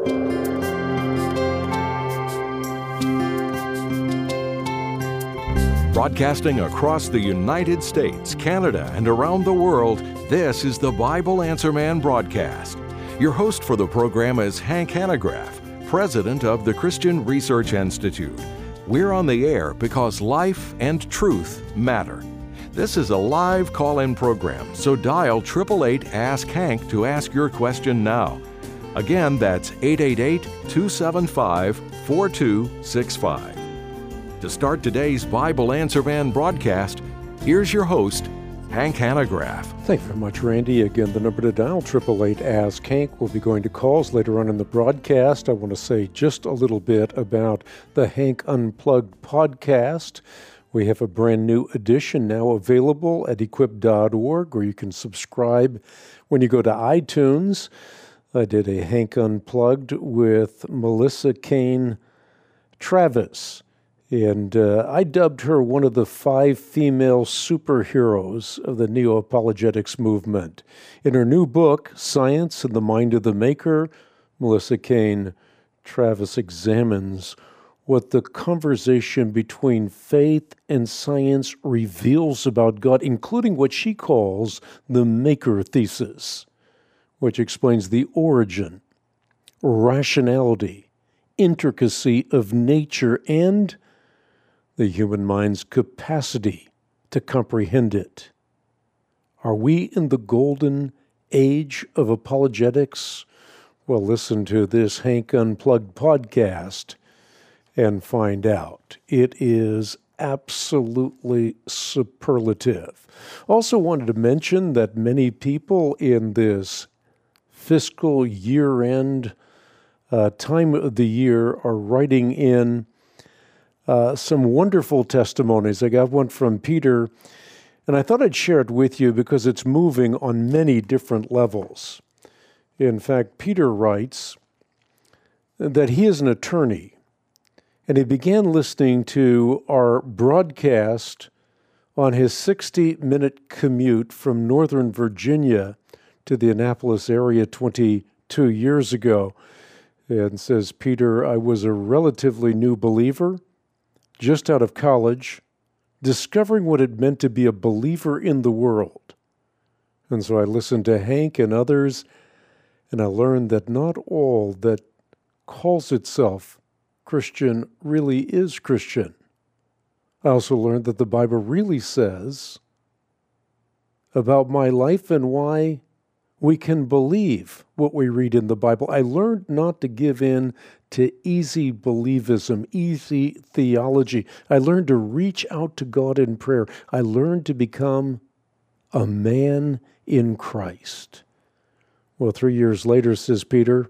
Broadcasting across the United States, Canada, and around the world, this is the Bible Answer Man broadcast. Your host for the program is Hank Hanegraaff, president of the Christian Research Institute. We're on the air because life and truth matter. This is a live call-in program, so dial 888-ASK-HANK to ask your question now. Again, that's 888-275-4265. To start today's Bible Answer Man broadcast, here's your host, Hank Hanegraaff. Thank you very much, Randy. Again, the number to dial, 888-ASK-HANK. We'll be going to calls later on in the broadcast. I want to say just a little bit about the Hank Unplugged podcast. We have a brand new edition now available at equip.org, where you can subscribe when you go to iTunes. I did a Hank Unplugged with Melissa Cain Travis. And I dubbed her one of the 5 female superheroes of the neo-apologetics movement. In her new book, Science and the Mind of the Maker, Melissa Cain Travis examines what the conversation between faith and science reveals about God, including what she calls the Maker thesis, which explains the origin, rationality, intricacy of nature, and the human mind's capacity to comprehend it. Are we in the golden age of apologetics? Well, listen to this Hank Unplugged podcast and find out. It is absolutely superlative. Also wanted to mention that many people in this fiscal year-end time of the year are writing in some wonderful testimonies. I got one from Peter, and I thought I'd share it with you because it's moving on many different levels. In fact, Peter writes that he is an attorney, and he began listening to our broadcast on his 60-minute commute from Northern Virginia to the Annapolis area 22 years ago. And says, Peter, I was a relatively new believer, just out of college, discovering what it meant to be a believer in the world. And so I listened to Hank and others, and I learned that not all that calls itself Christian really is Christian. I also learned that the Bible really says about my life and why we can believe what we read in the Bible. I learned not to give in to easy believism, easy theology. I learned to reach out to God in prayer. I learned to become a man in Christ. Well, 3 years later, says Peter,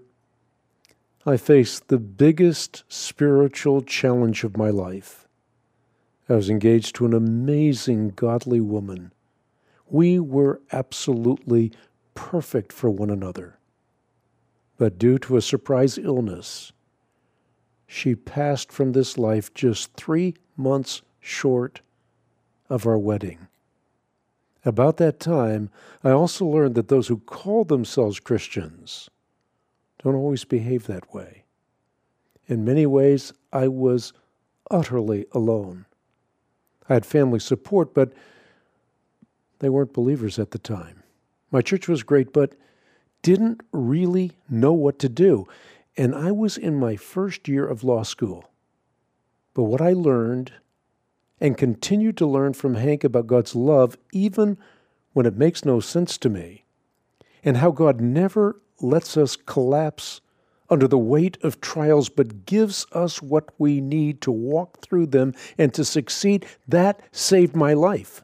I faced the biggest spiritual challenge of my life. I was engaged to an amazing, godly woman. We were absolutely perfect for one another. But due to a surprise illness, she passed from this life just 3 months short of our wedding. About that time, I also learned that those who call themselves Christians don't always behave that way. In many ways, I was utterly alone. I had family support, but they weren't believers at the time. My church was great, but didn't really know what to do. And I was in my first year of law school. But what I learned and continue to learn from Hank about God's love, even when it makes no sense to me, and how God never lets us collapse under the weight of trials, but gives us what we need to walk through them and to succeed, that saved my life.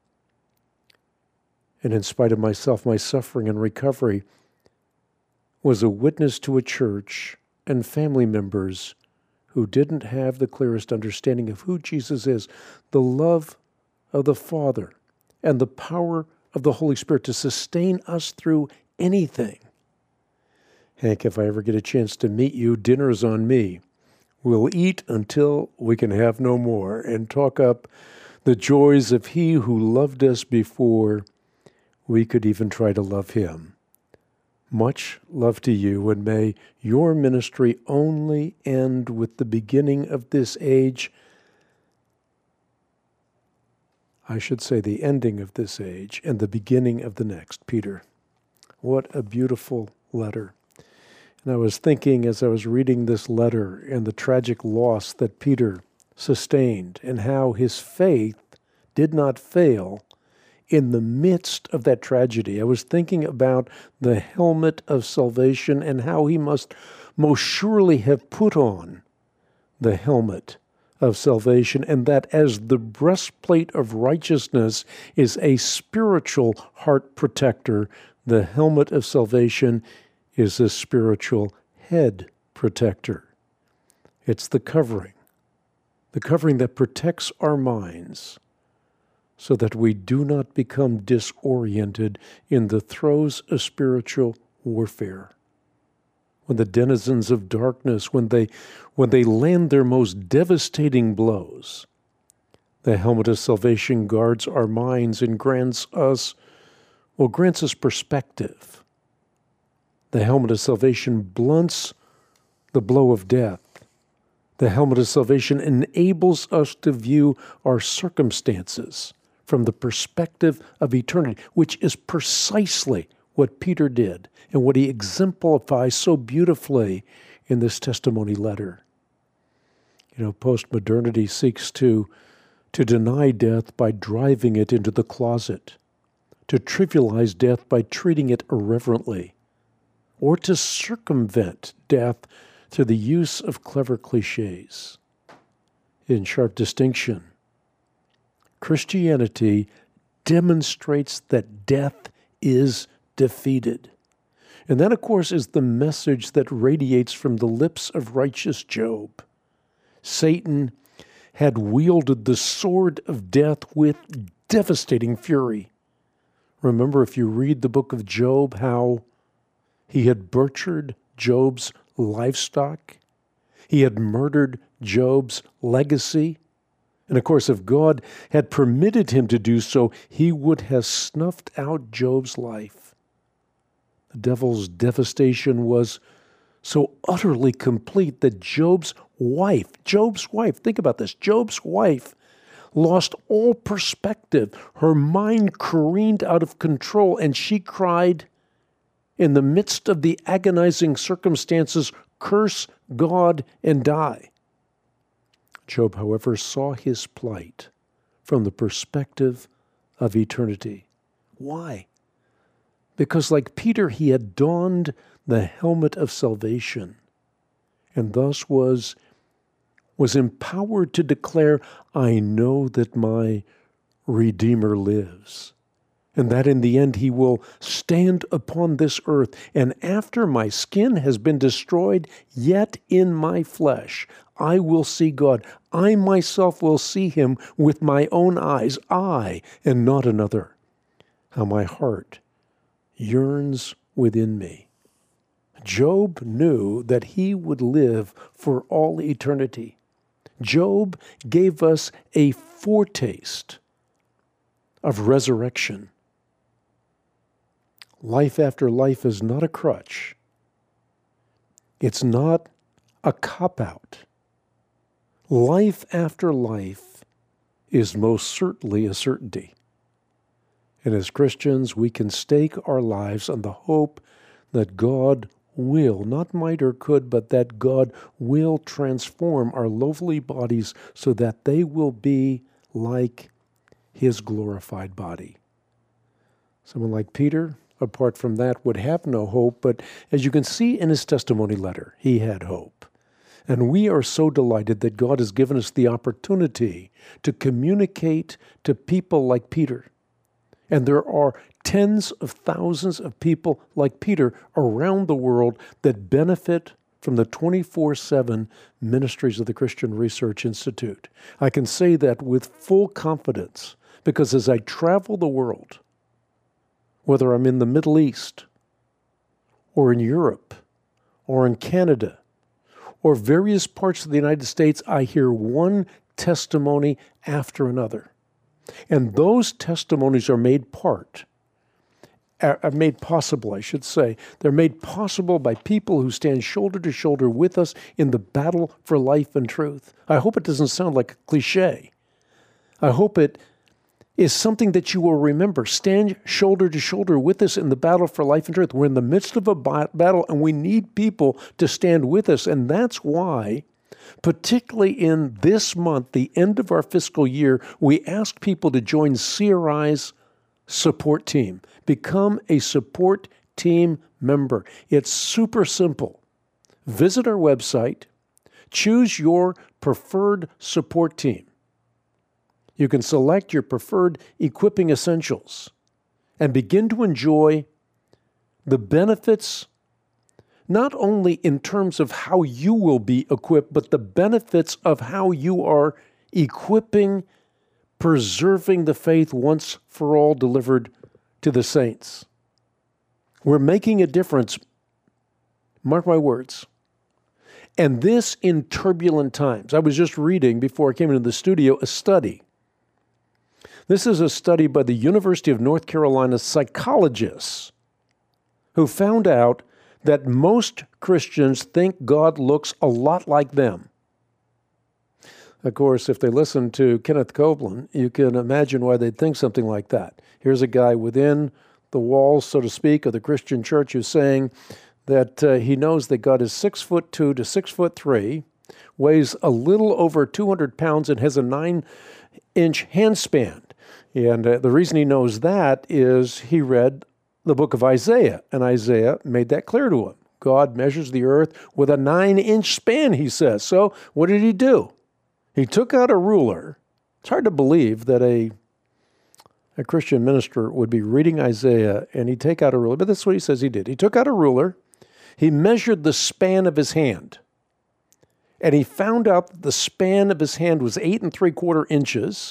And in spite of myself, my suffering and recovery was a witness to a church and family members who didn't have the clearest understanding of who Jesus is, the love of the Father, and the power of the Holy Spirit to sustain us through anything. Hank, if I ever get a chance to meet you, dinner's on me. We'll eat until we can have no more and talk up the joys of He who loved us before we could even try to love Him. Much love to you, and may your ministry only end with the beginning of this age. I should say the ending of this age and the beginning of the next. Peter, what a beautiful letter. And I was thinking as I was reading this letter and the tragic loss that Peter sustained and how his faith did not fail in the midst of that tragedy. I was thinking about the helmet of salvation and how he must most surely have put on the helmet of salvation, and that as the breastplate of righteousness is a spiritual heart protector, the helmet of salvation is a spiritual head protector. It's the covering that protects our minds so that we do not become disoriented in the throes of spiritual warfare. When the denizens of darkness, when they land their most devastating blows, the helmet of salvation guards our minds and grants us perspective. The helmet of salvation blunts the blow of death. The helmet of salvation enables us to view our circumstances from the perspective of eternity, which is precisely what Peter did and what he exemplifies so beautifully in this testimony letter. You know, postmodernity seeks to deny death by driving it into the closet, to trivialize death by treating it irreverently, or to circumvent death through the use of clever cliches. In sharp distinction, Christianity demonstrates that death is defeated. And that, of course, is the message that radiates from the lips of righteous Job. Satan had wielded the sword of death with devastating fury. Remember, if you read the book of Job, how he had butchered Job's livestock. He had murdered Job's legacy. And of course, if God had permitted him to do so, he would have snuffed out Job's life. The devil's devastation was so utterly complete that Job's wife, think about this, Job's wife lost all perspective. Her mind careened out of control, and she cried, in the midst of the agonizing circumstances, curse God and die. Job, however, saw his plight from the perspective of eternity. Why? Because like Peter, he had donned the helmet of salvation and thus was empowered to declare, I know that my Redeemer lives, and that in the end he will stand upon this earth, and after my skin has been destroyed, yet in my flesh I will see God. I myself will see him with my own eyes, I and not another. How my heart yearns within me. Job knew that he would live for all eternity. Job gave us a foretaste of resurrection. Life after life is not a crutch. It's not a cop-out. Life after life is most certainly a certainty. And as Christians, we can stake our lives on the hope that God will, not might or could, but that God will transform our lowly bodies so that they will be like his glorified body. Someone like Peter, apart from that, would have no hope, but as you can see in his testimony letter, he had hope. And we are so delighted that God has given us the opportunity to communicate to people like Peter. And there are tens of thousands of people like Peter around the world that benefit from the 24/7 ministries of the Christian Research Institute. I can say that with full confidence because as I travel the world, whether I'm in the Middle East or in Europe or in Canada or various parts of the United States, I hear one testimony after another. And those testimonies are made part are made possible, I should say. They're made possible by people who stand shoulder to shoulder with us in the battle for life and truth. I hope it doesn't sound like a cliche. I hope it is something that you will remember. Stand shoulder to shoulder with us in the battle for life and truth. We're in the midst of a battle, and we need people to stand with us. And that's why, particularly in this month, the end of our fiscal year, we ask people to join CRI's support team. Become a support team member. It's super simple. Visit our website, choose your preferred support team. You can select your preferred equipping essentials and begin to enjoy the benefits, not only in terms of how you will be equipped, but the benefits of how you are equipping, preserving the faith once for all delivered to the saints. We're making a difference, mark my words. And this in turbulent times. I was just reading, before I came into the studio, a study. This is a study by the University of North Carolina psychologists who found out that most Christians think God looks a lot like them. Of course, if they listen to Kenneth Copeland, you can imagine why they'd think something like that. Here's a guy within the walls, so to speak, of the Christian church who's saying that he knows that God is 6'2" to 6'3", weighs a little over 200 pounds, and has a 9-inch hand span. And the reason he knows that is he read the book of Isaiah, and Isaiah made that clear to him. God measures the earth with a 9-inch span, he says. So what did he do? He took out a ruler. It's hard to believe that a Christian minister would be reading Isaiah and he'd take out a ruler, but that's what he says he did. He took out a ruler, he measured the span of his hand, and he found out that the span of his hand was 8 3/4 inches,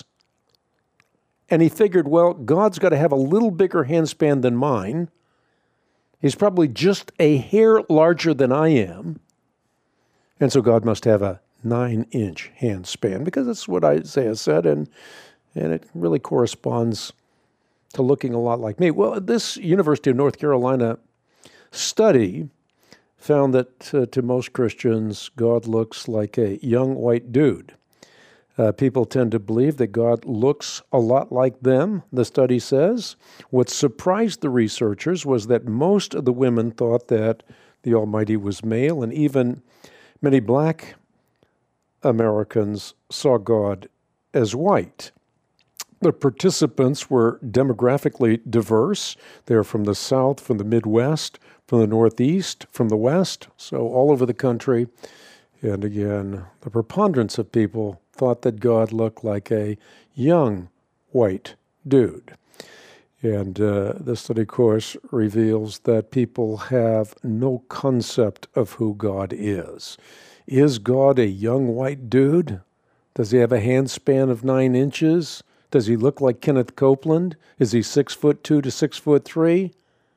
and he figured, well, God's got to have a little bigger hand span than mine. He's probably just a hair larger than I am, and so God must have a 9-inch hand span, because that's what Isaiah said, and it really corresponds to looking a lot like me. Well, this University of North Carolina study found that to most Christians, God looks like a young white dude. People tend to believe that God looks a lot like them, the study says. What surprised the researchers was that most of the women thought that the Almighty was male, and even many black Americans saw God as white. The participants were demographically diverse. They're from the South, from the Midwest, from the Northeast, from the West, so all over the country. And again, the preponderance of people thought that God looked like a young white dude. And the study, of course, reveals that people have no concept of who God is. Is God a young white dude? Does he have a hand span of 9 inches? Does he look like Kenneth Copeland? Is he 6'2" to 6'3"?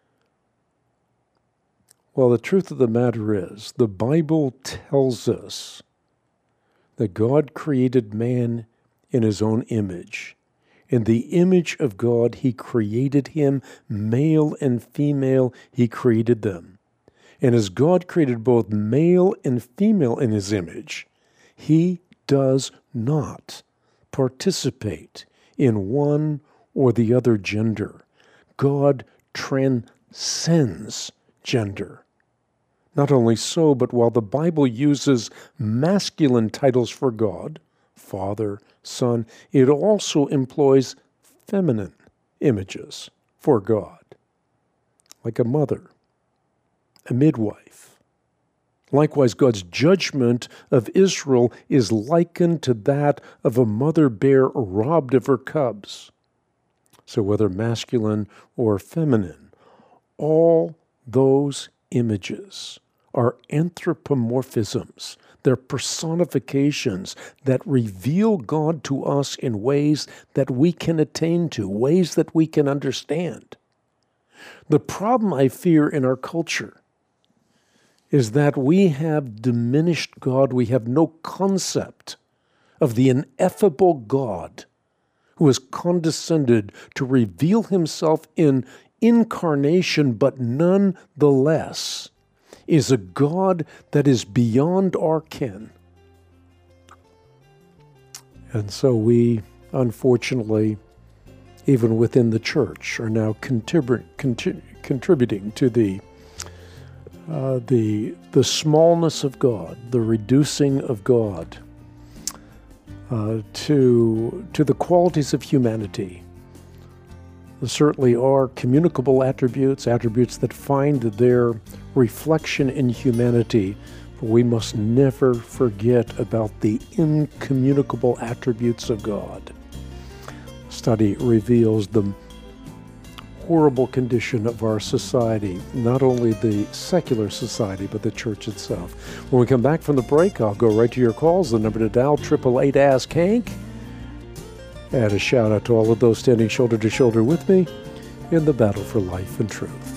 Well, the truth of the matter is, the Bible tells us that God created man in his own image. In the image of God, he created him, male and female, he created them. And as God created both male and female in his image, he does not participate in one or the other gender. God transcends gender. Not only so, but while the Bible uses masculine titles for God, Father, Son, it also employs feminine images for God, like a mother, a midwife. Likewise, God's judgment of Israel is likened to that of a mother bear robbed of her cubs. So whether masculine or feminine, all those images are anthropomorphisms. They're personifications that reveal God to us in ways that we can attain to, ways that we can understand. The problem I fear in our culture is that we have diminished God. We have no concept of the ineffable God who has condescended to reveal himself in incarnation, but nonetheless is a God that is beyond our ken. And so we, unfortunately, even within the church, are now contributing to the smallness of God, the reducing of God to the qualities of humanity. There certainly are communicable attributes that find their reflection in humanity, but we must never forget about the incommunicable attributes of God. Study reveals the horrible condition of our society, not only the secular society, but the church itself. When we come back from the break, I'll go right to your calls. The number to dial, 888-ASK-HANK. And a shout out to all of those standing shoulder to shoulder with me in the battle for life and truth.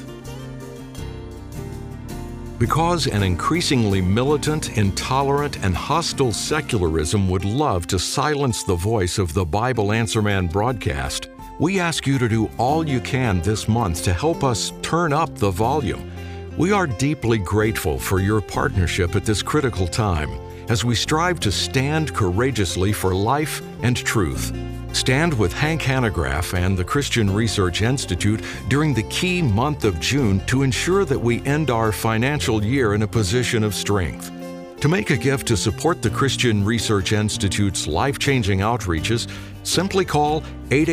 Because an increasingly militant, intolerant, and hostile secularism would love to silence the voice of the Bible Answer Man broadcast, we ask you to do all you can this month to help us turn up the volume. We are deeply grateful for your partnership at this critical time as we strive to stand courageously for life and truth. Stand with Hank Hanegraaff and the Christian Research Institute during the key month of June to ensure that we end our financial year in a position of strength. To make a gift to support the Christian Research Institute's life-changing outreaches, simply call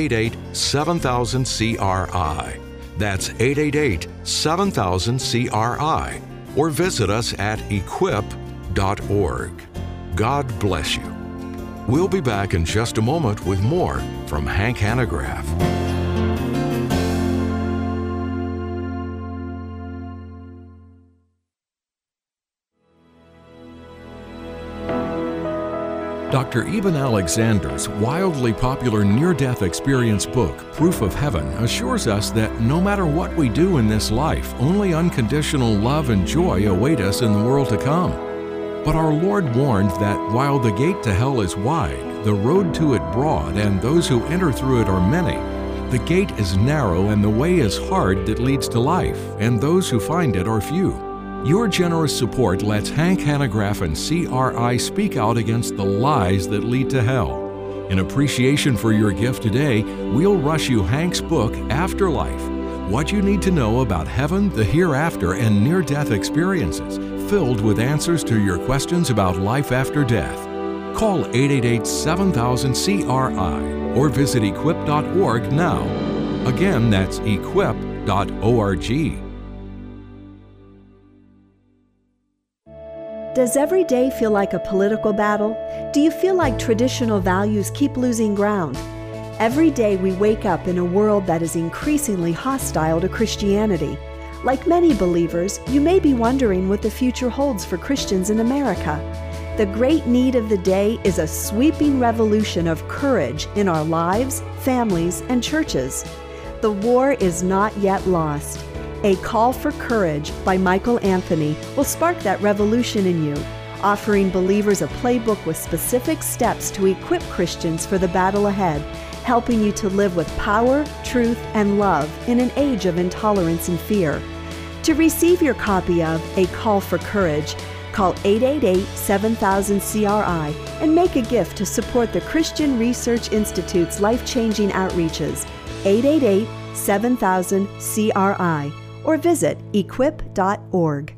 888-7000-CRI. That's 888-7000-CRI, or visit us at equip.org. God bless you. We'll be back in just a moment with more from Hank Hanegraaff. Dr. Eben Alexander's wildly popular near-death experience book, Proof of Heaven, assures us that no matter what we do in this life, only unconditional love and joy await us in the world to come. But our Lord warned that while the gate to hell is wide, the road to it broad, and those who enter through it are many, the gate is narrow and the way is hard that leads to life, and those who find it are few. Your generous support lets Hank Hanegraaff and CRI speak out against the lies that lead to hell. In appreciation for your gift today, we'll rush you Hank's book, Afterlife: What You Need to Know About Heaven, the Hereafter, and Near-Death Experiences, filled with answers to your questions about life after death. Call 888-7000-CRI or visit equip.org now. Again, that's equip.org. Does every day feel like a political battle? Do you feel like traditional values keep losing ground? Every day we wake up in a world that is increasingly hostile to Christianity. Like many believers, you may be wondering what the future holds for Christians in America. The great need of the day is a sweeping revolution of courage in our lives, families, and churches. The war is not yet lost. A Call for Courage by Michael Anthony will spark that revolution in you, offering believers a playbook with specific steps to equip Christians for the battle ahead, helping you to live with power, truth, and love in an age of intolerance and fear. To receive your copy of A Call for Courage, call 888-7000-CRI and make a gift to support the Christian Research Institute's life-changing outreaches, 888-7000-CRI, or visit equip.org.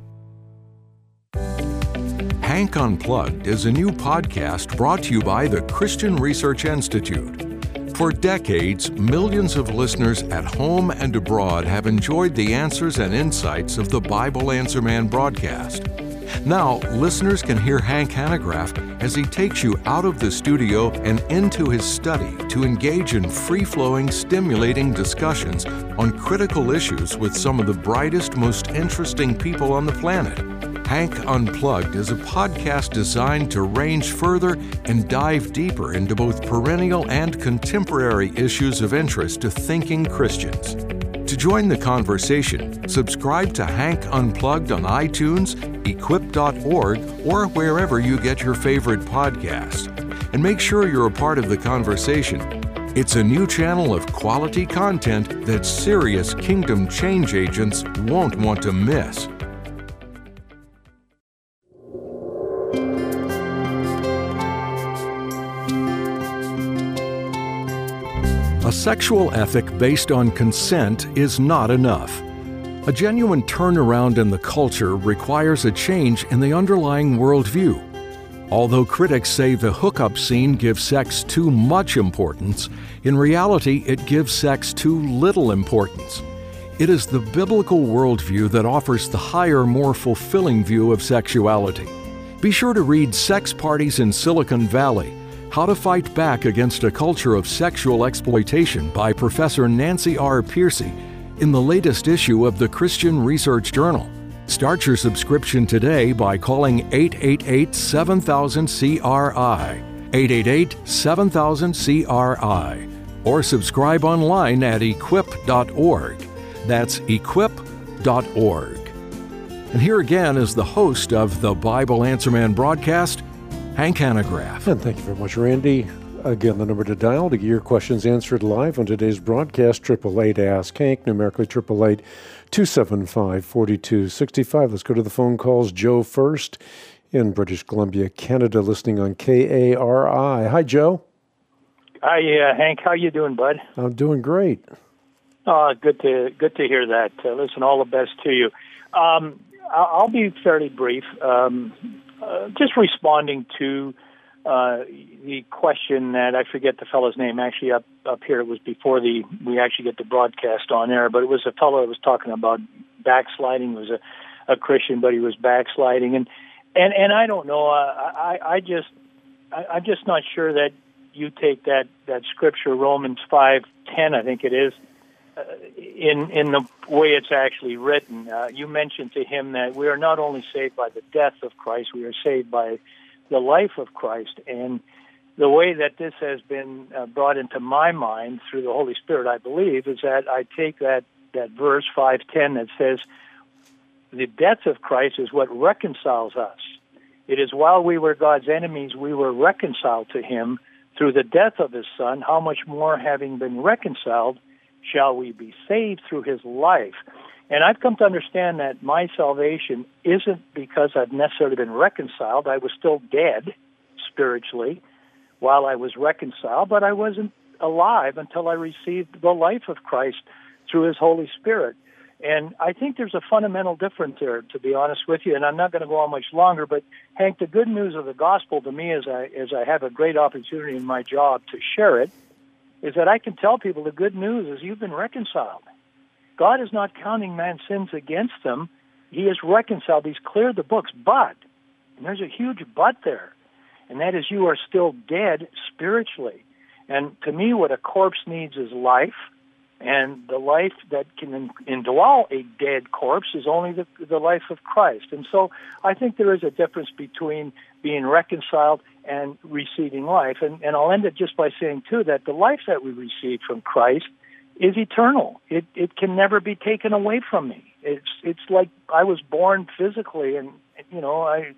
Hank Unplugged is a new podcast brought to you by the Christian Research Institute. For decades, millions of listeners at home and abroad have enjoyed the answers and insights of the Bible Answer Man broadcast. Now, listeners can hear Hank Hanegraaff as he takes you out of the studio and into his study to engage in free-flowing, stimulating discussions on critical issues with some of the brightest, most interesting people on the planet. Hank Unplugged is a podcast designed to range further and dive deeper into both perennial and contemporary issues of interest to thinking Christians. To join the conversation, subscribe to Hank Unplugged on iTunes, equip.org, or wherever you get your favorite podcasts. And make sure you're a part of the conversation. It's a new channel of quality content that serious kingdom change agents won't want to miss. A sexual ethic based on consent is not enough. A genuine turnaround in the culture requires a change in the underlying worldview. Although critics say the hookup scene gives sex too much importance, in reality it gives sex too little importance. It is the biblical worldview that offers the higher, more fulfilling view of sexuality. Be sure to read Sex Parties in Silicon Valley: How to Fight Back Against a Culture of Sexual Exploitation by Professor Nancy R. Piercy in the latest issue of the Christian Research Journal. Start your subscription today by calling 888-7000-CRI, 888-7000-CRI, or subscribe online at equip.org. That's equip.org. And here again is the host of the Bible Answer Man broadcast, Hank Hanegraaff. And thank you very much, Randy. Again, the number to dial to get your questions answered live on today's broadcast, 888-ASK-HANK, numerically 888-275-4265. Let's go to the phone calls. Joe first in British Columbia, Canada, listening on KARI. Hi, Joe. Hi, Hank. How you doing, bud? I'm doing great. Good to hear that. Listen, all the best to you. I'll be fairly brief. Just responding to the question that I forget the fellow's name. Actually, up here it was before we actually get the broadcast on air. But it was a fellow that was talking about backsliding. He was a Christian, but he was backsliding, and I don't know. I'm just not sure that you take that scripture, Romans 5:10, I think it is, in the way it's actually written. You mentioned to him that we are not only saved by the death of Christ, we are saved by the life of Christ. And the way that this has been brought into my mind through the Holy Spirit, I believe, is that I take that verse 5:10 that says, the death of Christ is what reconciles us. It is while we were God's enemies, we were reconciled to him through the death of his Son. How much more, having been reconciled, shall we be saved through his life? And I've come to understand that my salvation isn't because I've necessarily been reconciled. I was still dead spiritually while I was reconciled, but I wasn't alive until I received the life of Christ through his Holy Spirit. And I think there's a fundamental difference there, to be honest with you, and I'm not going to go on much longer, but Hank, the good news of the gospel to me, as I have a great opportunity in my job to share it, is that I can tell people the good news is you've been reconciled. God is not counting man's sins against them. He is reconciled. He's cleared the books. But, and there's a huge but there, and that is you are still dead spiritually. And to me, what a corpse needs is life, and the life that can indwell a dead corpse is only the life of Christ. And so I think there is a difference between being reconciled and receiving life. And I'll end it just by saying, too, that the life that we receive from Christ is eternal. It can never be taken away from me. It's like I was born physically, and I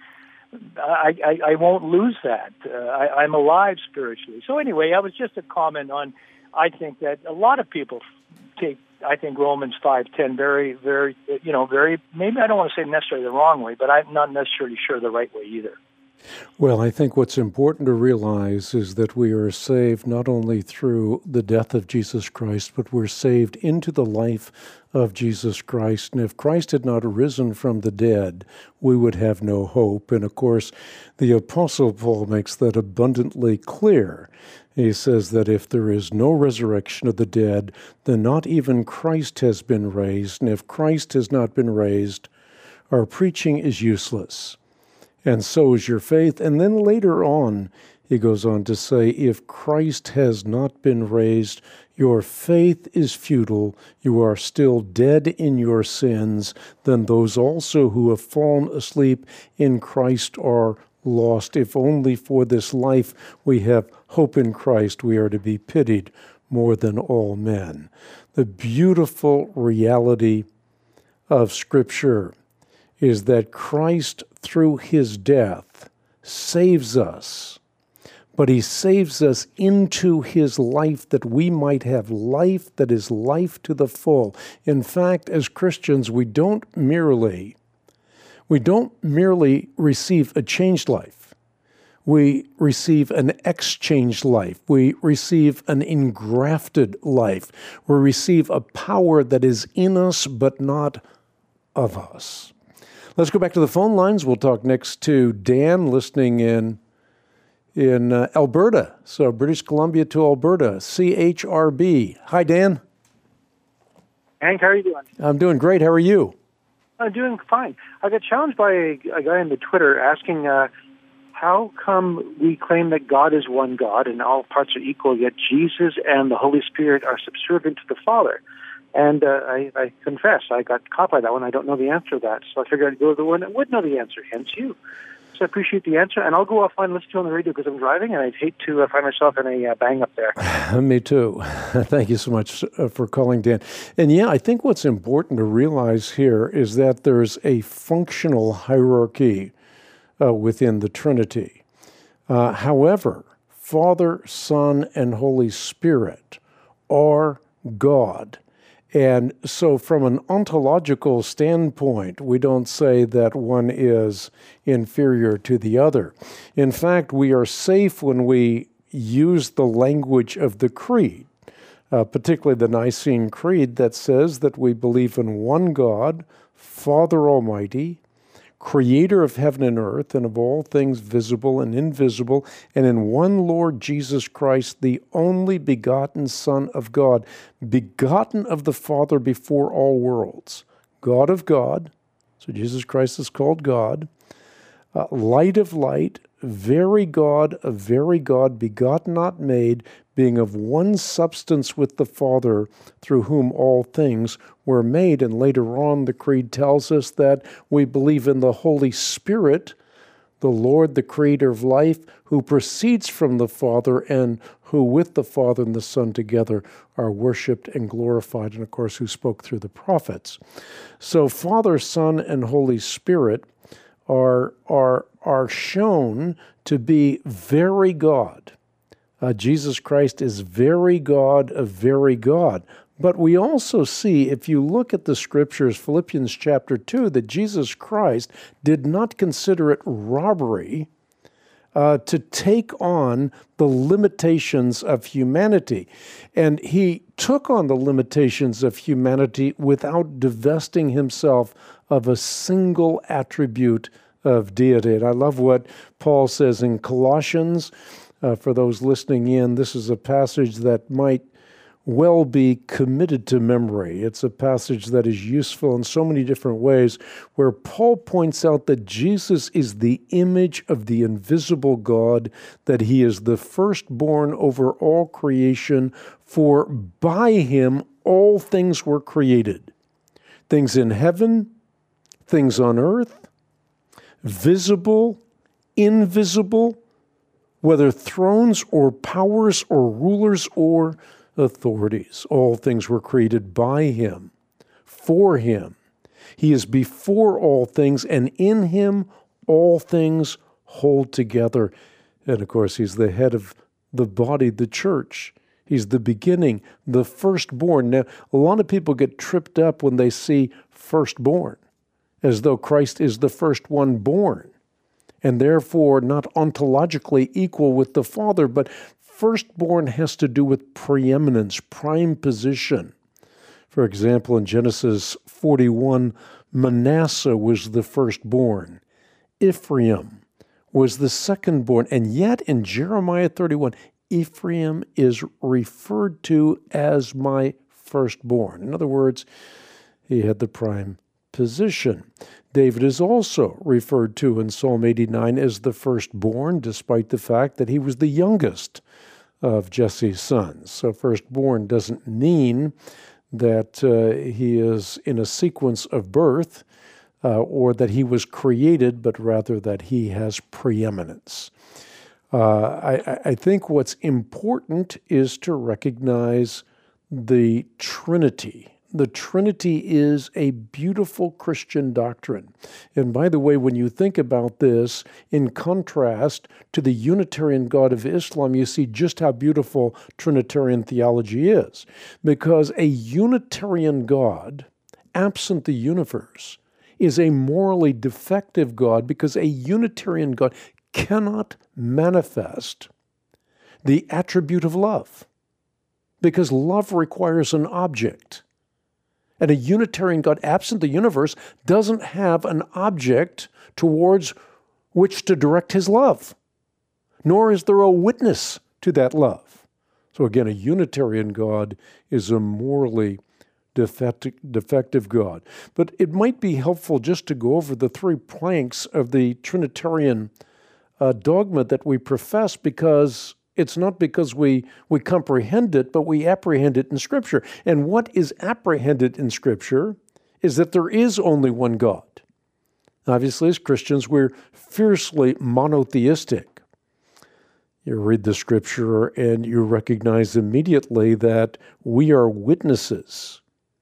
won't lose that. I'm alive spiritually. So anyway, I was just a comment on. I think that a lot of people take, Romans 5:10 very, very, very. Maybe I don't want to say necessarily the wrong way, but I'm not necessarily sure the right way either. Well, I think what's important to realize is that we are saved not only through the death of Jesus Christ, but we're saved into the life of Jesus Christ. And if Christ had not risen from the dead, we would have no hope. And of course, the Apostle Paul makes that abundantly clear. He says that if there is no resurrection of the dead, then not even Christ has been raised. And if Christ has not been raised, our preaching is useless. And so is your faith. And then later on, he goes on to say, if Christ has not been raised, your faith is futile. You are still dead in your sins. Then those also who have fallen asleep in Christ are lost. If only for this life we have hope in Christ, we are to be pitied more than all men. The beautiful reality of Scripture is that Christ, through his death, saves us, but he saves us into his life that we might have life that is life to the full. In fact, as Christians, we don't merely receive a changed life. We receive an exchanged life. We receive an engrafted life. We receive a power that is in us but not of us. Let's go back to the phone lines. We'll talk next to Dan, listening in Alberta. So British Columbia to Alberta, CHRB. Hi, Dan. Hank, how are you doing? I'm doing great. How are you? I'm doing fine. I got challenged by a guy on the Twitter asking, how come we claim that God is one God and all parts are equal, yet Jesus and the Holy Spirit are subservient to the Father? And I confess, I got caught by that one. I don't know the answer to that. So I figured I'd go to the one that would know the answer, hence you. So I appreciate the answer, and I'll go offline and listen to you on the radio because I'm driving, and I'd hate to find myself in a bang up there. Me too. Thank you so much for calling, Dan. And yeah, I think what's important to realize here is that there's a functional hierarchy within the Trinity. However, Father, Son, and Holy Spirit are God. And so from an ontological standpoint, we don't say that one is inferior to the other. In fact, we are safe when we use the language of the creed, particularly the Nicene Creed that says that we believe in one God, Father Almighty, creator of heaven and earth and of all things visible and invisible, and in one Lord Jesus Christ, the only begotten Son of God, begotten of the Father before all worlds, God of God, so Jesus Christ is called God, light of light, very God of very God, begotten, not made, being of one substance with the Father, through whom all things were made. And later on, the Creed tells us that we believe in the Holy Spirit, the Lord, the Creator of life, who proceeds from the Father and who with the Father and the Son together are worshipped and glorified, and of course, who spoke through the prophets. So Father, Son, and Holy Spirit are shown to be very God. Jesus Christ is very God of very God. But we also see, if you look at the Scriptures, Philippians chapter 2, that Jesus Christ did not consider it robbery to take on the limitations of humanity. And he took on the limitations of humanity without divesting himself of a single attribute of deity. And I love what Paul says in Colossians. For those listening in, this is a passage that might well be committed to memory. It's a passage that is useful in so many different ways, where Paul points out that Jesus is the image of the invisible God, that he is the firstborn over all creation, for by him all things were created. Things in heaven, things on earth, visible, invisible, whether thrones or powers or rulers or authorities. All things were created by him, for him. He is before all things, and in him all things hold together. And of course, he's the head of the body, the church. He's the beginning, the firstborn. Now, a lot of people get tripped up when they see firstborn, as though Christ is the first one born, and therefore not ontologically equal with the Father. But firstborn has to do with preeminence, prime position. For example, in Genesis 41, Manasseh was the firstborn. Ephraim was the secondborn. And yet in Jeremiah 31, Ephraim is referred to as my firstborn. In other words, he had the prime position. David is also referred to in Psalm 89 as the firstborn, despite the fact that he was the youngest of Jesse's sons. So firstborn doesn't mean that he is in a sequence of birth or that he was created, but rather that he has preeminence. I think what's important is to recognize the Trinity, the Trinity is a beautiful Christian doctrine. And by the way, when you think about this, in contrast to the Unitarian God of Islam, you see just how beautiful Trinitarian theology is. Because a Unitarian God, absent the universe, is a morally defective God, because a Unitarian God cannot manifest the attribute of love, because love requires an object. And a Unitarian God, absent the universe, doesn't have an object towards which to direct his love, nor is there a witness to that love. So again, a Unitarian God is a morally defective God. But it might be helpful just to go over the three planks of the Trinitarian dogma that we profess, because it's not because we comprehend it, but we apprehend it in Scripture. And what is apprehended in Scripture is that there is only one God. Obviously, as Christians, we're fiercely monotheistic. You read the Scripture and you recognize immediately that we are witnesses.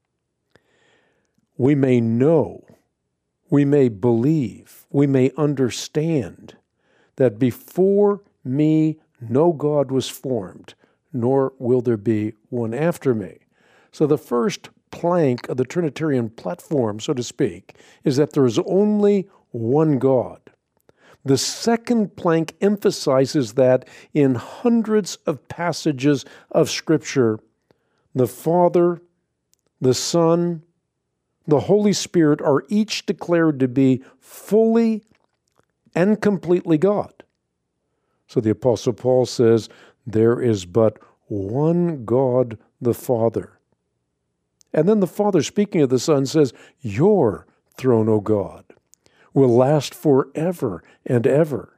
We may know, we may believe, we may understand that before me no God was formed, nor will there be one after me. So the first plank of the Trinitarian platform, so to speak, is that there is only one God. The second plank emphasizes that in hundreds of passages of Scripture, the Father, the Son, the Holy Spirit are each declared to be fully and completely God. So the Apostle Paul says, there is but one God, the Father. And then the Father, speaking of the Son, says, your throne, O God, will last forever and ever.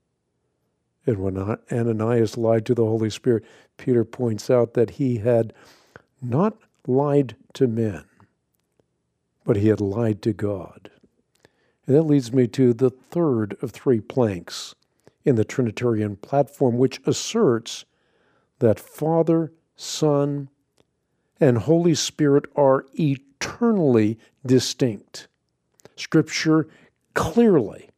And when Ananias lied to the Holy Spirit, Peter points out that he had not lied to men, but he had lied to God. And that leads me to the third of three planks in the Trinitarian platform, which asserts that Father, Son, and Holy Spirit are eternally distinct. Scripture clearly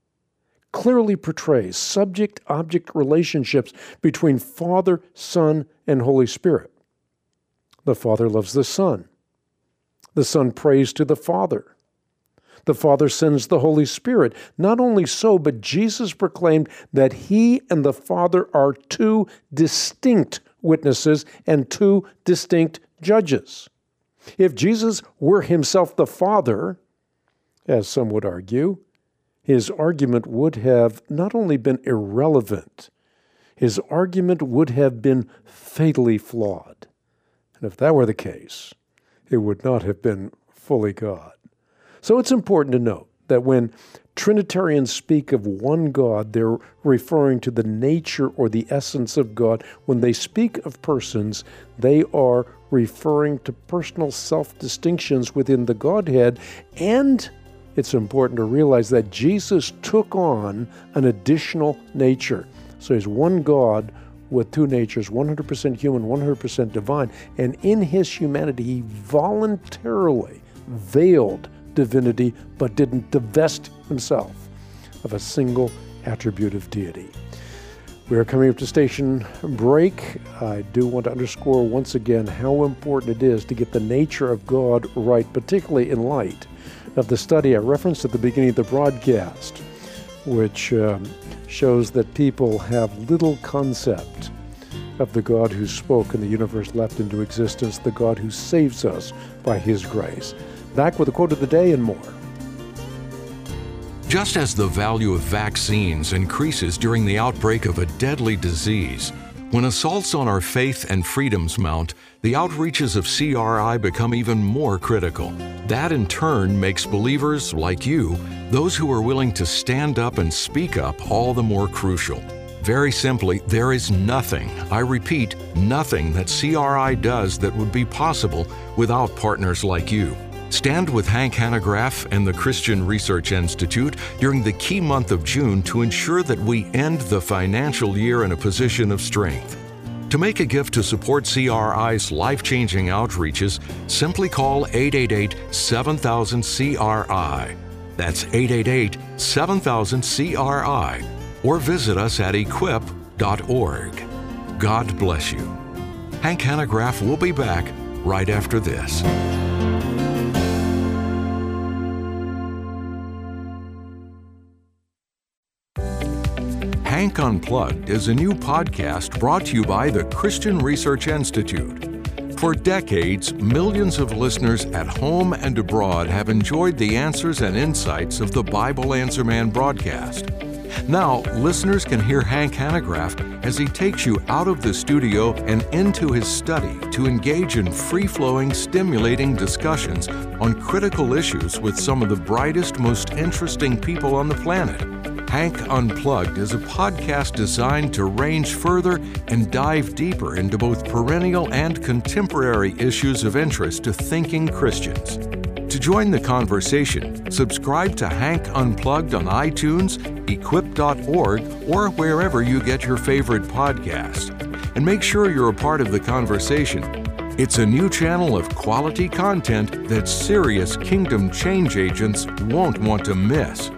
portrays subject-object relationships between Father, Son, and Holy Spirit. The Father loves the Son. The Son prays to the Father. The Father sends the Holy Spirit. Not only so, but Jesus proclaimed that He and the Father are two distinct witnesses and two distinct judges. If Jesus were Himself the Father, as some would argue, His argument would have not only been irrelevant, His argument would have been fatally flawed. And if that were the case, it would not have been fully God. So it's important to note that when Trinitarians speak of one God, they're referring to the nature or the essence of God. When they speak of persons, they are referring to personal self-distinctions within the Godhead. And it's important to realize that Jesus took on an additional nature. So He's one God with two natures, 100% human, 100% divine. And in His humanity, He voluntarily veiled divinity, but didn't divest Himself of a single attribute of deity. We are coming up to station break. I do want to underscore once again how important it is to get the nature of God right, particularly in light of the study I referenced at the beginning of the broadcast, which shows that people have little concept of the God who spoke and the universe leapt into existence, the God who saves us by His grace. Back with a quote of the day and more. Just as the value of vaccines increases during the outbreak of a deadly disease, when assaults on our faith and freedoms mount, the outreaches of CRI become even more critical. That in turn makes believers like you, those who are willing to stand up and speak up, all the more crucial. Very simply, there is nothing, I repeat, nothing that CRI does that would be possible without partners like you. Stand with Hank Hanegraaff and the Christian Research Institute during the key month of June to ensure that we end the financial year in a position of strength. To make a gift to support CRI's life-changing outreaches, simply call 888-7000-CRI. That's 888-7000-CRI. Or visit us at equip.org. God bless you. Hank Hanegraaff will be back right after this. Hank Unplugged is a new podcast brought to you by the Christian Research Institute. For decades, millions of listeners at home and abroad have enjoyed the answers and insights of the Bible Answer Man broadcast. Now, listeners can hear Hank Hanegraaff as he takes you out of the studio and into his study to engage in free-flowing, stimulating discussions on critical issues with some of the brightest, most interesting people on the planet. Hank Unplugged is a podcast designed to range further and dive deeper into both perennial and contemporary issues of interest to thinking Christians. To join the conversation, subscribe to Hank Unplugged on iTunes, equip.org, or wherever you get your favorite podcasts. And make sure you're a part of the conversation. It's a new channel of quality content that serious kingdom change agents won't want to miss.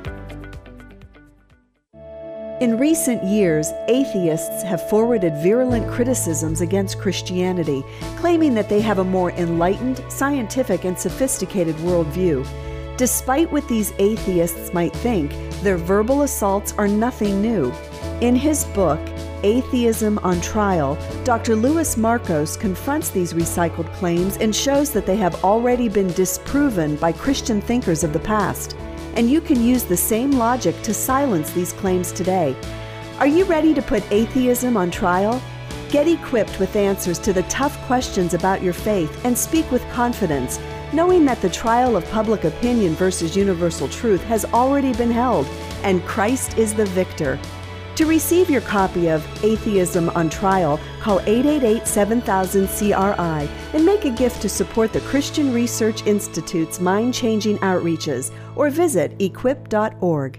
In recent years, atheists have forwarded virulent criticisms against Christianity, claiming that they have a more enlightened, scientific, and sophisticated worldview. Despite what these atheists might think, their verbal assaults are nothing new. In his book, Atheism on Trial, Dr. Louis Markos confronts these recycled claims and shows that they have already been disproven by Christian thinkers of the past. And you can use the same logic to silence these claims today. Are you ready to put atheism on trial? Get equipped with answers to the tough questions about your faith and speak with confidence, knowing that the trial of public opinion versus universal truth has already been held, and Christ is the victor. To receive your copy of Atheism on Trial, call 888-7000-CRI and make a gift to support the Christian Research Institute's mind-changing outreaches, or visit equip.org.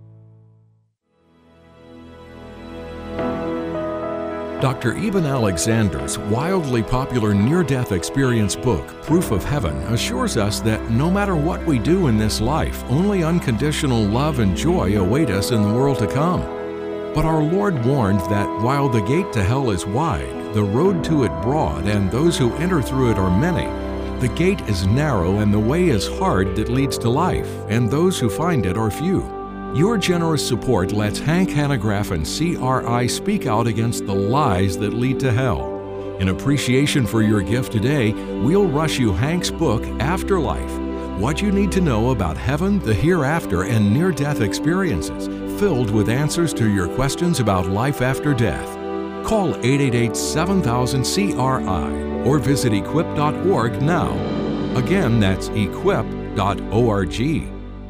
Dr. Eben Alexander's wildly popular near-death experience book, Proof of Heaven, assures us that no matter what we do in this life, only unconditional love and joy await us in the world to come. But our Lord warned that while the gate to hell is wide, the road to it broad, and those who enter through it are many, the gate is narrow and the way is hard that leads to life, and those who find it are few. Your generous support lets Hank Hanegraaff and CRI speak out against the lies that lead to hell. In appreciation for your gift today, we'll rush you Hank's book, Afterlife: What You Need to Know About Heaven, the Hereafter, and Near-Death Experiences, filled with answers to your questions about life after death. Call 888-7000-CRI or visit equip.org now. Again, that's equip.org.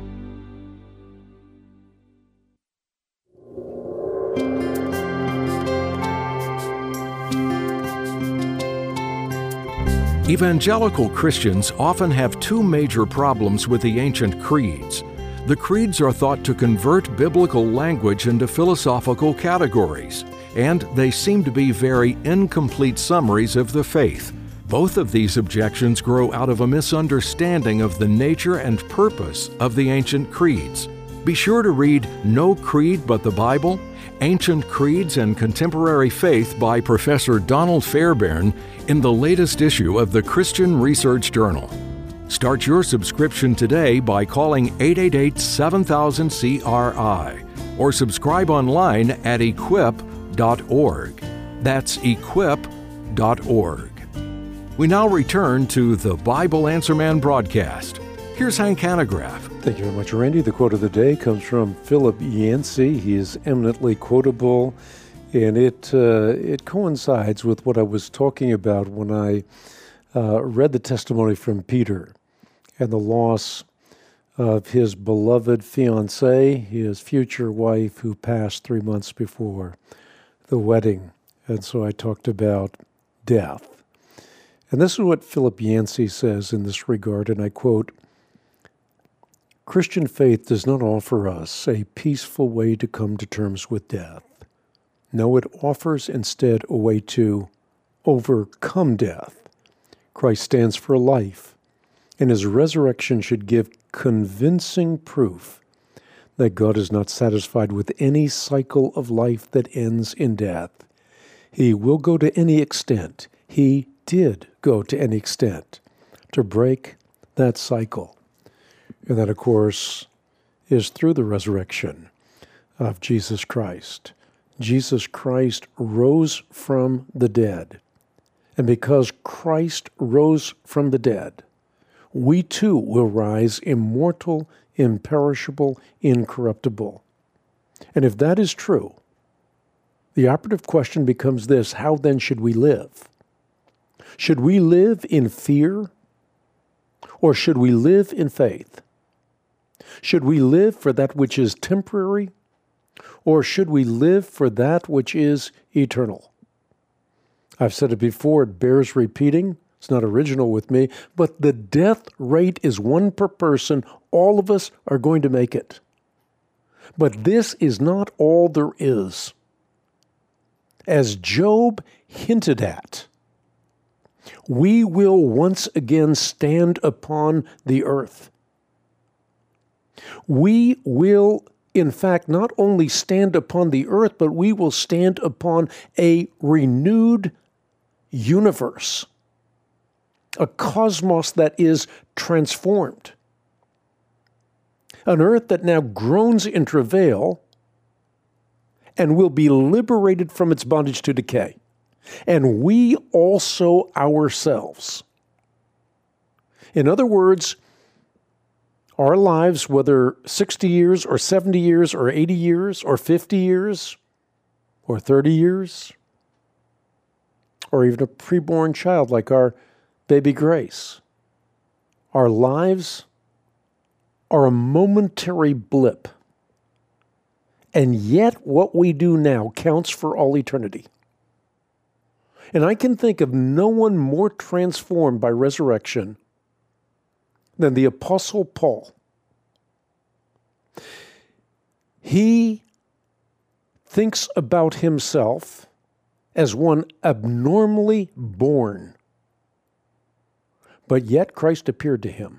Evangelical Christians often have two major problems with the ancient creeds. The creeds are thought to convert biblical language into philosophical categories, and they seem to be very incomplete summaries of the faith. Both of these objections grow out of a misunderstanding of the nature and purpose of the ancient creeds. Be sure to read No Creed But the Bible, Ancient Creeds and Contemporary Faith by Professor Donald Fairbairn in the latest issue of the Christian Research Journal. Start your subscription today by calling 888-7000-CRI or subscribe online at equip.org. That's equip.org. We now return to the Bible Answer Man broadcast. Here's Hank Hanegraaff. Thank you very much, Randy. The quote of the day comes from Philip Yancey. He is eminently quotable, and it coincides with what I was talking about when I read the testimony from Peter and the loss of his beloved fiancée, his future wife, who passed 3 months before the wedding. And so I talked about death. And this is what Philip Yancey says in this regard, and I quote, "Christian faith does not offer us a peaceful way to come to terms with death. No, it offers instead a way to overcome death. Christ stands for life, and his resurrection should give convincing proof that God is not satisfied with any cycle of life that ends in death. He will go to any extent. He did go to any extent to break that cycle. And that, of course, is through the resurrection of Jesus Christ. Jesus Christ rose from the dead. And because Christ rose from the dead, we too will rise immortal, imperishable, incorruptible. And if that is true, the operative question becomes this: how then should we live? Should we live in fear, or should we live in faith? Should we live for that which is temporary, or should we live for that which is eternal? I've said it before, it bears repeating. It's not original with me, but the death rate is one per person. All of us are going to make it. But this is not all there is. As Job hinted at, we will once again stand upon the earth. We will, in fact, not only stand upon the earth, but we will stand upon a renewed universe, a cosmos that is transformed, an earth that now groans in travail and will be liberated from its bondage to decay, and we also ourselves. In other words, our lives, whether 60 years or 70 years or 80 years or 50 years or 30 years, or even a preborn child like our baby Grace, our lives are a momentary blip. And yet what we do now counts for all eternity. And I can think of no one more transformed by resurrection than the Apostle Paul. He thinks about himself as one abnormally born, but yet Christ appeared to him.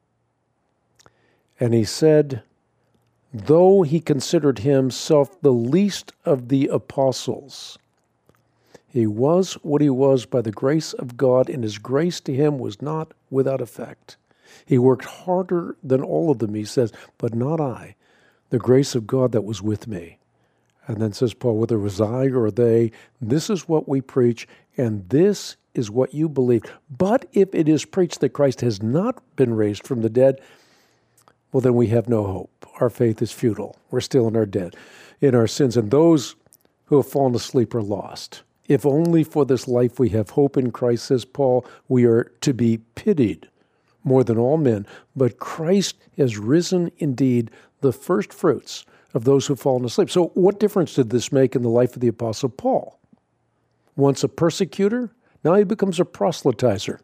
And he said, though he considered himself the least of the apostles, he was what he was by the grace of God, and his grace to him was not without effect. He worked harder than all of them, he says, but not I, the grace of God that was with me. And then says Paul, whether it was I or they, this is what we preach, and this is what you believe. But if it is preached that Christ has not been raised from the dead, well, then we have no hope. Our faith is futile. We're still in our dead, in our sins, and those who have fallen asleep are lost. If only for this life we have hope in Christ, says Paul, we are to be pitied more than all men. But Christ has risen indeed, the first fruits of those who have fallen asleep. So what difference did this make in the life of the Apostle Paul? Once a persecutor, now he becomes a proselytizer.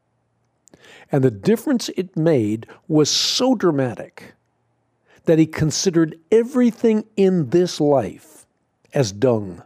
And the difference it made was so dramatic that he considered everything in this life as dung.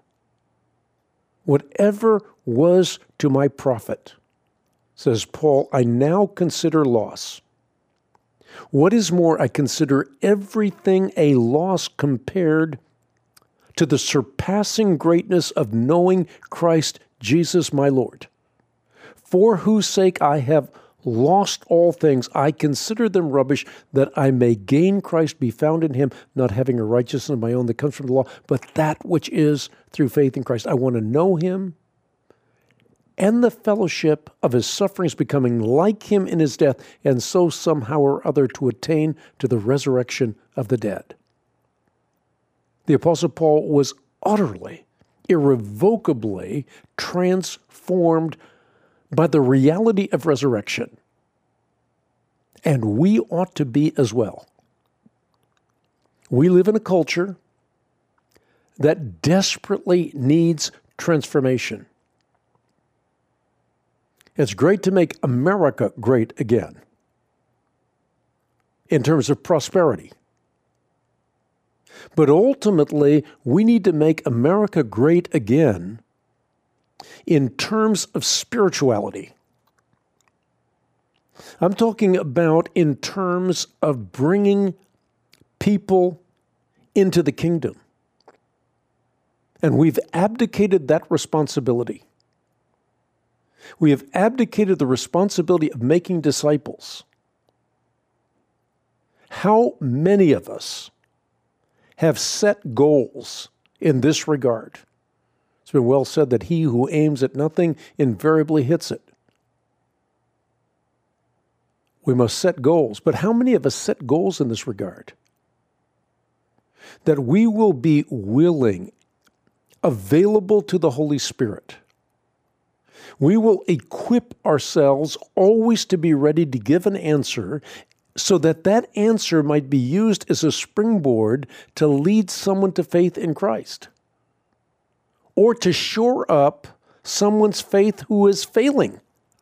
Whatever was to my profit, says Paul, I now consider loss. What is more, I consider everything a loss compared to the surpassing greatness of knowing Christ Jesus my Lord, for whose sake I have lost all things. I consider them rubbish, that I may gain Christ, be found in him, not having a righteousness of my own that comes from the law, but that which is through faith in Christ. I want to know him and the fellowship of his sufferings, becoming like him in his death, and so somehow or other to attain to the resurrection of the dead. The Apostle Paul was utterly, irrevocably transformed by the reality of resurrection. And we ought to be as well. We live in a culture that desperately needs transformation. It's great to make America great again in terms of prosperity. But ultimately, we need to make America great again in terms of spirituality. I'm talking about in terms of bringing people into the kingdom. And we've abdicated that responsibility. We have abdicated the responsibility of making disciples. How many of us have set goals in this regard? It's been well said that he who aims at nothing invariably hits it. We must set goals. But how many of us set goals in this regard? That we will be willing, available to the Holy Spirit. We will equip ourselves always to be ready to give an answer so that that answer might be used as a springboard to lead someone to faith in Christ or to shore up someone's faith who is failing.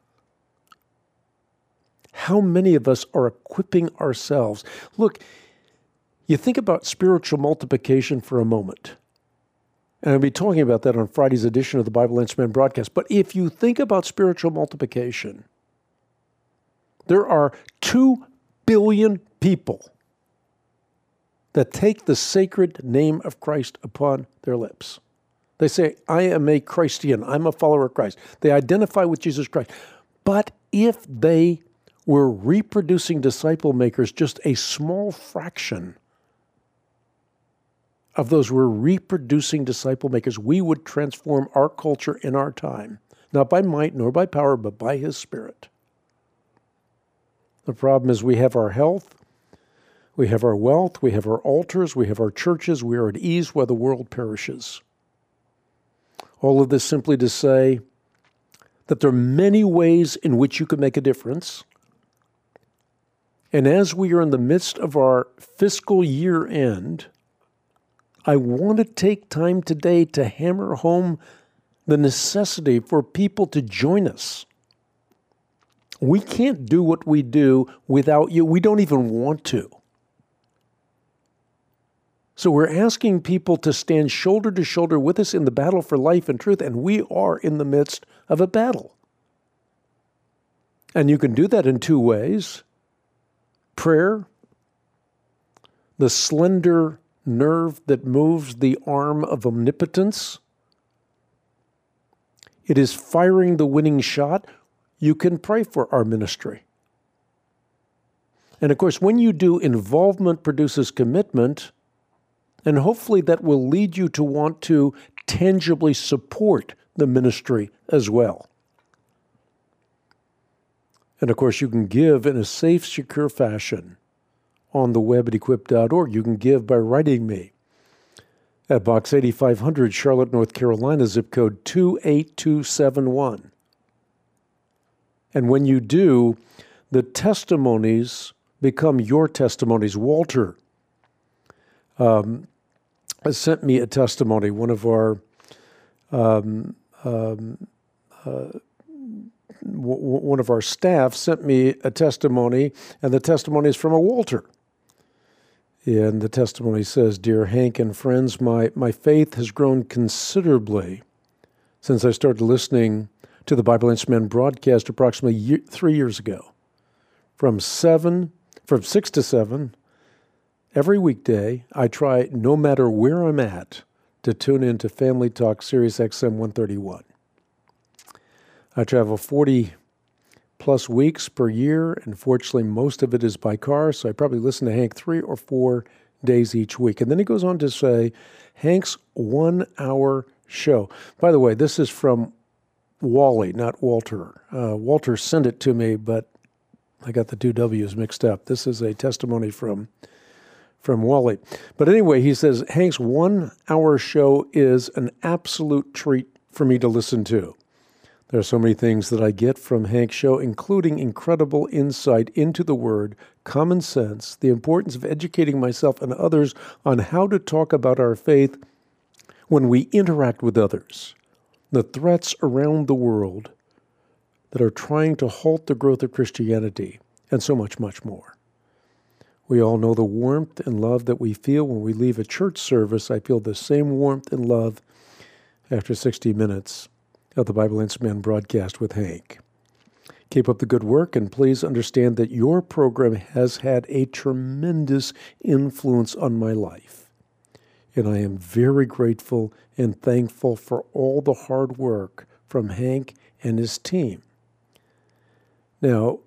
How many of us are equipping ourselves? Look, you think about spiritual multiplication for a moment. And I'll be talking about that on Friday's edition of the Bible Answer Man broadcast. But if you think about spiritual multiplication, there are 2 billion people that take the sacred name of Christ upon their lips. They say, I am a Christian. I'm a follower of Christ. They identify with Jesus Christ. But if they were reproducing disciple makers, just a small fraction of those who were reproducing disciple makers, we would transform our culture in our time, not by might nor by power, but by His Spirit. The problem is we have our health, we have our wealth, we have our altars, we have our churches, we are at ease while the world perishes. All of this simply to say that there are many ways in which you can make a difference. And as we are in the midst of our fiscal year end, I want to take time today to hammer home the necessity for people to join us. We can't do what we do without you. We don't even want to. So we're asking people to stand shoulder to shoulder with us in the battle for life and truth, and we are in the midst of a battle. And you can do that in 2 ways. Prayer, the slender nerve that moves the arm of omnipotence. It is firing the winning shot. You can pray for our ministry. And of course, when you do, involvement produces commitment, and hopefully that will lead you to want to tangibly support the ministry as well. And of course, you can give in a safe, secure fashion on the web at equip.org. You can give by writing me at Box 8500, Charlotte, North Carolina, zip code 28271. And when you do, the testimonies become your testimonies. Walter sent me a testimony. One of our one of our staff sent me a testimony, and the testimony is from a Walter. And the testimony says, Dear Hank and friends, my faith has grown considerably since I started listening to the Bible Answer Man broadcast approximately 3 years ago. From 6 to 7, every weekday, I try, no matter where I'm at, to tune in to Family Talk Sirius XM 131. I travel 40-plus weeks per year, and fortunately, most of it is by car, so I probably listen to Hank 3 or 4 days each week. And then he goes on to say, Hank's 1-hour show. By the way, this is from Wally, not Walter. Walter sent it to me, but I got the 2 W's mixed up. This is a testimony from Wally. But anyway, he says, Hank's 1-hour show is an absolute treat for me to listen to. There are so many things that I get from Hank's show, including incredible insight into the Word, common sense, the importance of educating myself and others on how to talk about our faith when we interact with others, the threats around the world that are trying to halt the growth of Christianity, and so much, much more. We all know the warmth and love that we feel when we leave a church service. I feel the same warmth and love after 60 minutes of the Bible Answer Man broadcast with Hank. Keep up the good work, and please understand that your program has had a tremendous influence on my life. And I am very grateful and thankful for all the hard work from Hank and his team. Now,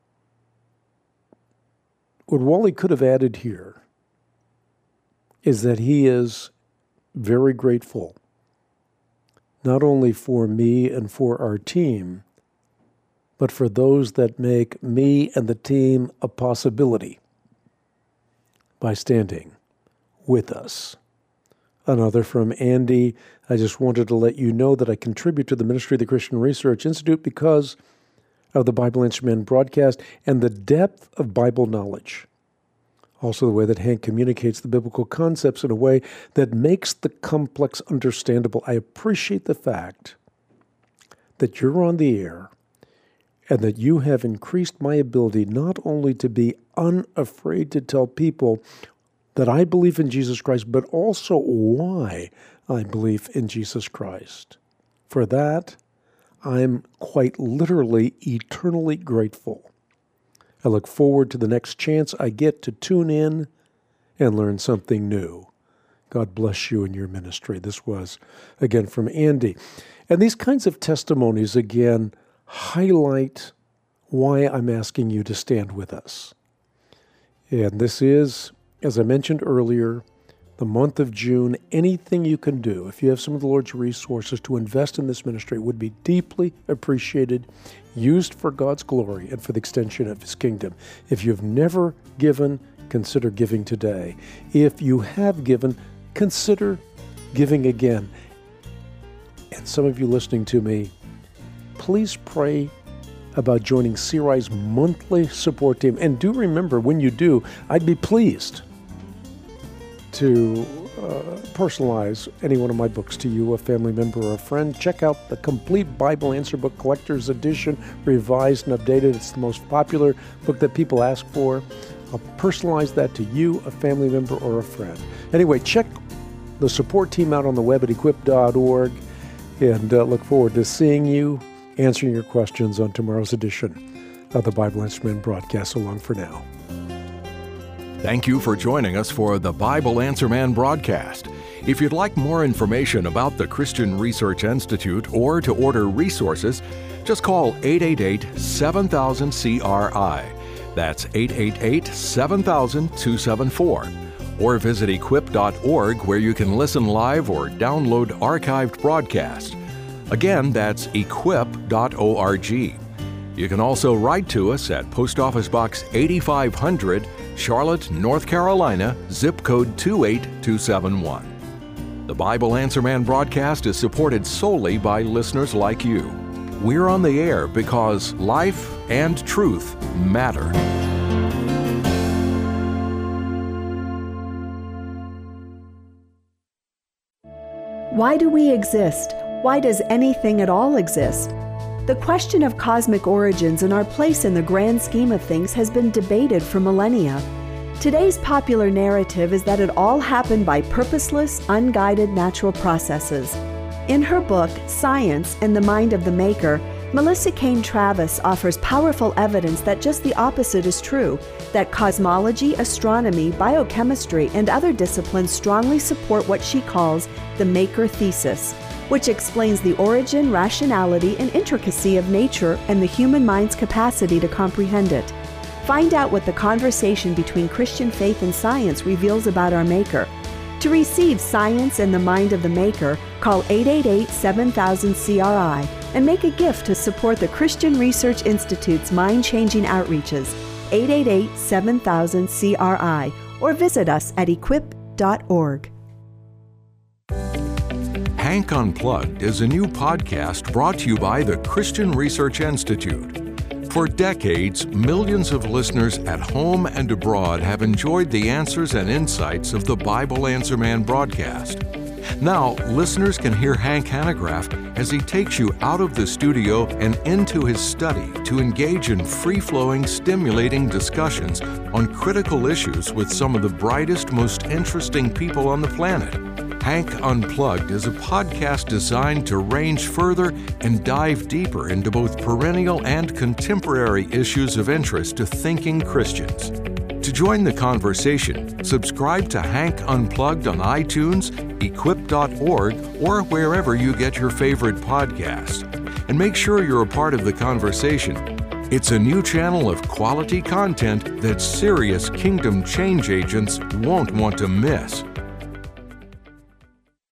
what Wally could have added here is that he is very grateful, not only for me and for our team, but for those that make me and the team a possibility by standing with us. Another from Andy: I just wanted to let you know that I contribute to the ministry of the Christian Research Institute because of the Bible Answer Man broadcast and the depth of Bible knowledge. Also, the way that Hank communicates the biblical concepts in a way that makes the complex understandable. I appreciate the fact that you're on the air and that you have increased my ability not only to be unafraid to tell people that I believe in Jesus Christ, but also why I believe in Jesus Christ. For that, I'm quite literally eternally grateful. I look forward to the next chance I get to tune in and learn something new. God bless you in your ministry. This was, again, from Andy. And these kinds of testimonies, again, highlight why I'm asking you to stand with us. And this is, as I mentioned earlier, the month of June. Anything you can do, if you have some of the Lord's resources to invest in this ministry, would be deeply appreciated, used for God's glory and for the extension of His kingdom. If you've never given, consider giving today. If you have given, consider giving again. And some of you listening to me, please pray about joining CRI's monthly support team. And do remember, when you do, I'd be pleased to personalize any one of my books to you, a family member or a friend. Check out the Complete Bible Answer Book Collector's Edition, revised and updated. It's the most popular book that people ask for. I'll personalize that to you, a family member, or a friend. Anyway, check the support team out on the web at equip.org, and look forward to seeing you, answering your questions on tomorrow's edition of the Bible Answer Man broadcast. So long for now. Thank you for joining us for the Bible Answer Man broadcast. If you'd like more information about the Christian Research Institute or to order resources, just call 888-7000-CRI. That's 888-7000-274. Or visit equip.org, where you can listen live or download archived broadcasts. Again, that's equip.org. You can also write to us at Post Office Box 8500, Charlotte, North Carolina, zip code 28271. The Bible Answer Man broadcast is supported solely by listeners like you. We're on the air because life and truth matter. Why do we exist? Why does anything at all exist? The question of cosmic origins and our place in the grand scheme of things has been debated for millennia. Today's popular narrative is that it all happened by purposeless, unguided natural processes. In her book, Science and the Mind of the Maker, Melissa Cain Travis offers powerful evidence that just the opposite is true, that cosmology, astronomy, biochemistry, and other disciplines strongly support what she calls the Maker thesis, which explains the origin, rationality, and intricacy of nature and the human mind's capacity to comprehend it. Find out what the conversation between Christian faith and science reveals about our Maker. To receive Science and the Mind of the Maker, call 888-7000-CRI and make a gift to support the Christian Research Institute's mind-changing outreaches, 888-7000-CRI, or visit us at equip.org. Hank Unplugged is a new podcast brought to you by the Christian Research Institute. For decades, millions of listeners at home and abroad have enjoyed the answers and insights of the Bible Answer Man broadcast. Now, listeners can hear Hank Hanegraaff as he takes you out of the studio and into his study to engage in free-flowing, stimulating discussions on critical issues with some of the brightest, most interesting people on the planet. Hank Unplugged is a podcast designed to range further and dive deeper into both perennial and contemporary issues of interest to thinking Christians. To join the conversation, subscribe to Hank Unplugged on iTunes, equip.org, or wherever you get your favorite podcast. And make sure you're a part of the conversation. It's a new channel of quality content that serious kingdom change agents won't want to miss.